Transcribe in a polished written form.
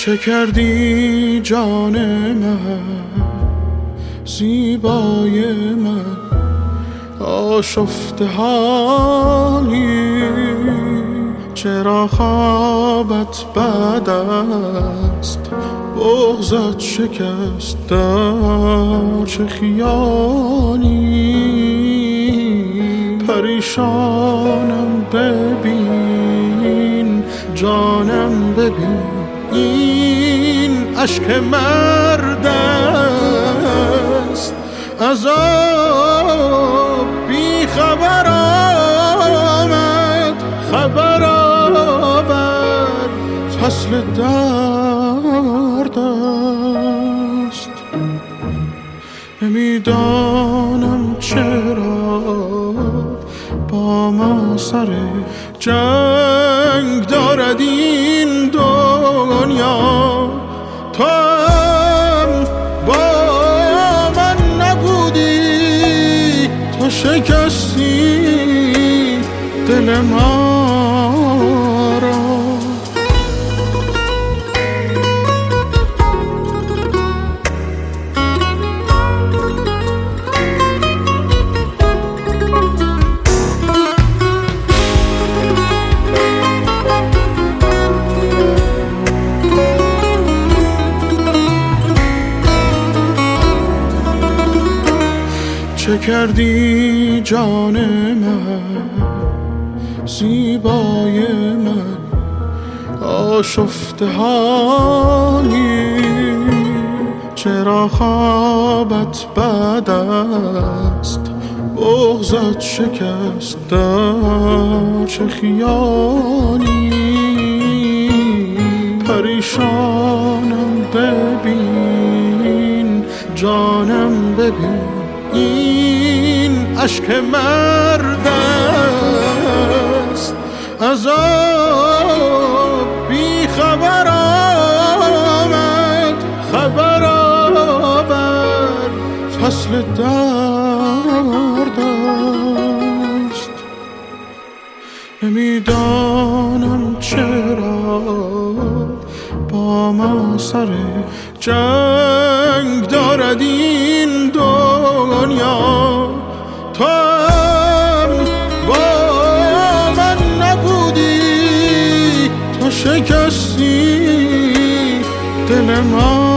چه کردی جان من زیبای من آشفته حالی چرا خوابت بد است بغضت شکست در چه خیالی پریشانم ببین جانم ببین این اشک مرد است عذاب بی خبر آمد خبر آور فصل درد است نمیدانم چرا با ما سر جنگ دارد این دنیا تو هم با من نبودی تو شکستی دل ما را چه کردی جان من زیبای من آشفته حالی چرا خوابت بد است بغضت شکست در چه خیالی پریشانم ببین جانم ببین این اشک مرد است عذاب بی خبر آمد خبر آور فصل درد است نمیدانم چرا با ما سر جنگ دارد این دنیا تو هم با من نبودی تو شکستی دل ما